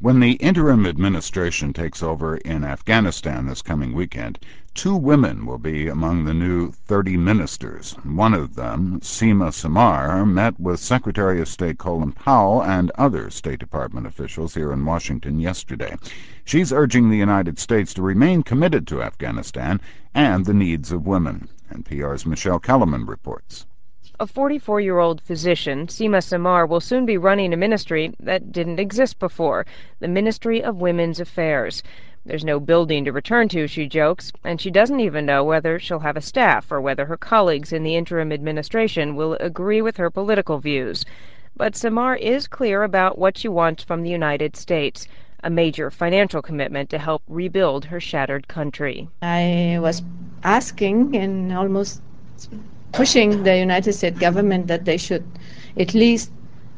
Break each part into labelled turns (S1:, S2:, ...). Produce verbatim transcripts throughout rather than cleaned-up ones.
S1: When the interim administration takes over in Afghanistan this coming weekend, two women will be among the new thirty ministers. One of them, Seema Samar, met with Secretary of State Colin Powell and other State Department officials here in Washington yesterday. She's urging the United States to remain committed to Afghanistan and the needs of women. N P R's Michelle Kellerman reports.
S2: A forty-four-year-old physician, Seema Samar, will soon be running a ministry that didn't exist before, the Ministry of Women's Affairs. There's no building to return to, she jokes, and she doesn't even know whether she'll have a staff or whether her colleagues in the interim administration will agree with her political views. But Samar is clear about what she wants from the United States, a major financial commitment to help rebuild her shattered country.
S3: I was asking and almost pushing the United States government that they should at least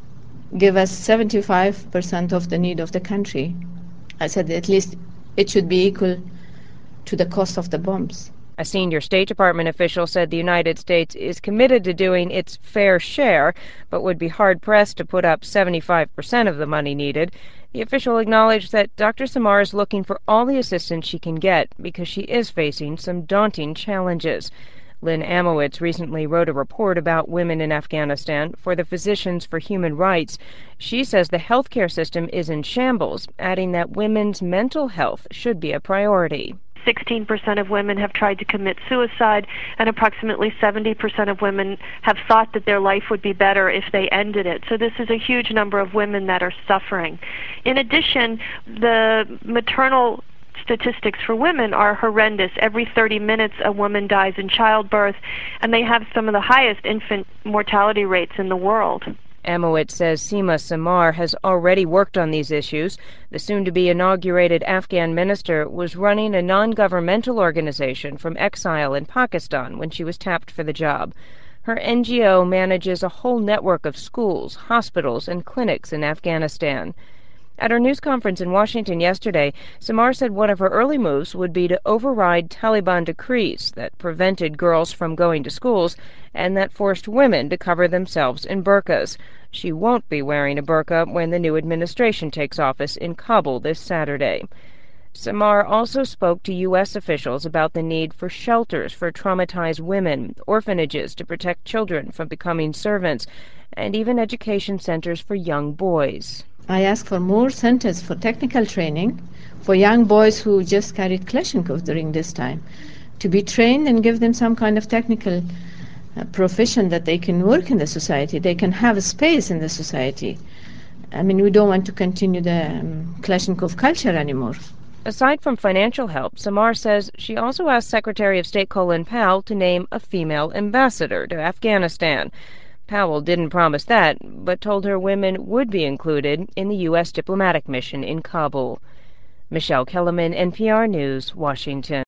S3: give us seventy-five percent of the need of the country. I said at least it should be equal to the cost of the bombs.
S2: A senior State Department official said the United States is committed to doing its fair share, but would be hard-pressed to put up seventy-five percent of the money needed. The official acknowledged that Doctor Samar is looking for all the assistance she can get because she is facing some daunting challenges. Lynn Amowitz recently wrote a report about women in Afghanistan for the Physicians for Human Rights. She says the healthcare system is in shambles, adding that women's mental health should be a priority.
S4: sixteen percent of women have tried to commit suicide, and approximately seventy percent of women have thought that their life would be better if they ended it. So this is a huge number of women that are suffering. In addition, the maternal statistics for women are horrendous. Every thirty minutes a woman dies in childbirth, and they have some of the highest infant mortality rates in the world.
S2: Amowitz says Seema Samar has already worked on these issues. The soon-to-be inaugurated Afghan minister was running a non-governmental organization from exile in Pakistan when she was tapped for the job. Her N G O manages a whole network of schools, hospitals, and clinics in Afghanistan. At her news conference in Washington yesterday, Samar said one of her early moves would be to override Taliban decrees that prevented girls from going to schools and that forced women to cover themselves in burqas. She won't be wearing a burqa when the new administration takes office in Kabul this Saturday. Samar also spoke to U S officials about the need for shelters for traumatized women, orphanages to protect children from becoming servants, and even education centers for young boys.
S3: I asked for more centers for technical training for young boys who just carried Kalashnikov during this time, to be trained and give them some kind of technical uh, profession that they can work in the society, they can have a space in the society. I mean, we don't want to continue the um, Kalashnikov culture anymore.
S2: Aside from financial help, Samar says she also asked Secretary of State Colin Powell to name a female ambassador to Afghanistan. Powell didn't promise that, but told her women would be included in the U S diplomatic mission in Kabul. Michelle Kellerman, N P R News, Washington.